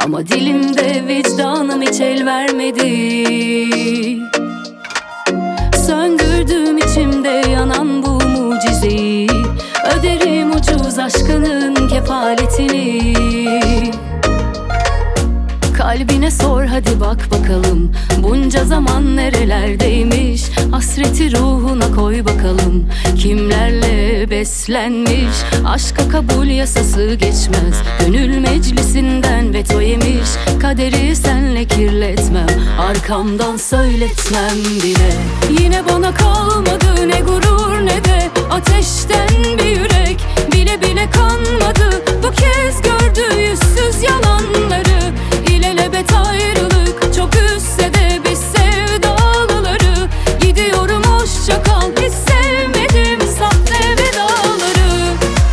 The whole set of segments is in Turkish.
Ama dilimde vicdanım hiç el vermedi. Söndürdüm içimde yanan bu mucizeyi, öderim ucuz aşkının kefaletini. Kalbine sor hadi bak bakalım, bunca zaman nerelerdeymiş. Hasreti ruhuna koy bakalım, kimlerle beslenmiş. Aşka kabul yasası geçmez, gönül meclisinden veto yemiş. Kaderi senle kirletmem, arkamdan söyletmem bile. Yine bana kalmadı ne gurur ne de ateşten bir yürek. Bile bile kanmadı, bu kez gördü yüzsüz yalanları. İlelebet ayrılık çok üstse de biz sevdalıları. Gidiyorum hoşça kal, hiç sevmedim sahte vedaları.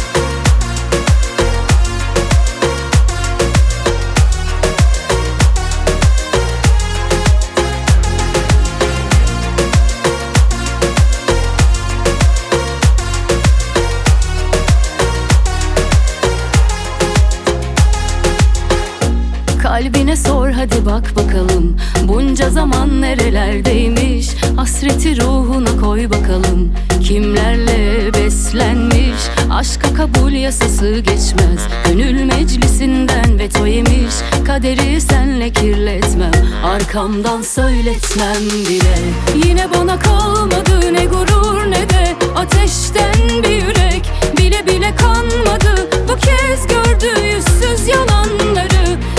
Kalbine sor hadi bak bakalım, bunca zaman nerelerdeymiş. Hasreti ruhuna koy bakalım, kimlerle beslenmiş. Aşka kabul yasası geçmez, gönül meclisinden veto yemiş. Kaderi senle kirletmem, arkamdan söyletmem bile. Yine bana kalmadı ne gurur ne de ateşten bir yürek. Bile bile kanmadı, bu kez gördü yüzsüz yalanları.